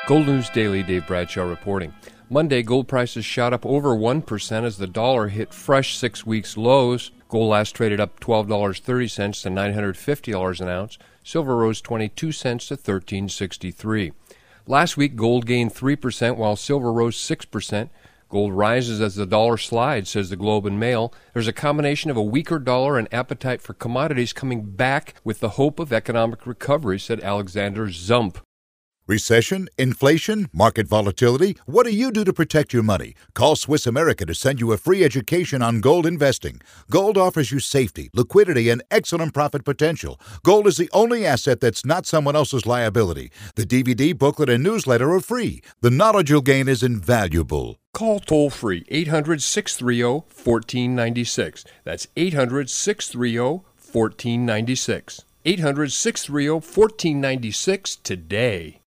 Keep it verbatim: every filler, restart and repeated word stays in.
Gold News Daily, Dave Bradshaw reporting. Monday, gold prices shot up over one percent as the dollar hit fresh six weeks lows. Gold last traded up twelve dollars and thirty cents to nine hundred fifty dollars an ounce. Silver rose twenty-two cents to thirteen sixty-three. Last week, gold gained three percent while silver rose six percent. Gold rises as the dollar slides, says the Globe and Mail. There's a combination of a weaker dollar and appetite for commodities coming back with the hope of economic recovery, said Alexander Zump. Recession, inflation, market volatility. What do you do to protect your money? Call Swiss America to send you a free education on gold investing. Gold offers you safety, liquidity, and excellent profit potential. Gold is the only asset that's not someone else's liability. The D V D, booklet, and newsletter are free. The knowledge you'll gain is invaluable. Call toll-free eight hundred, six three zero, one four nine six. That's eight hundred, six three zero, one four nine six. eight hundred, six three zero, one four nine six today.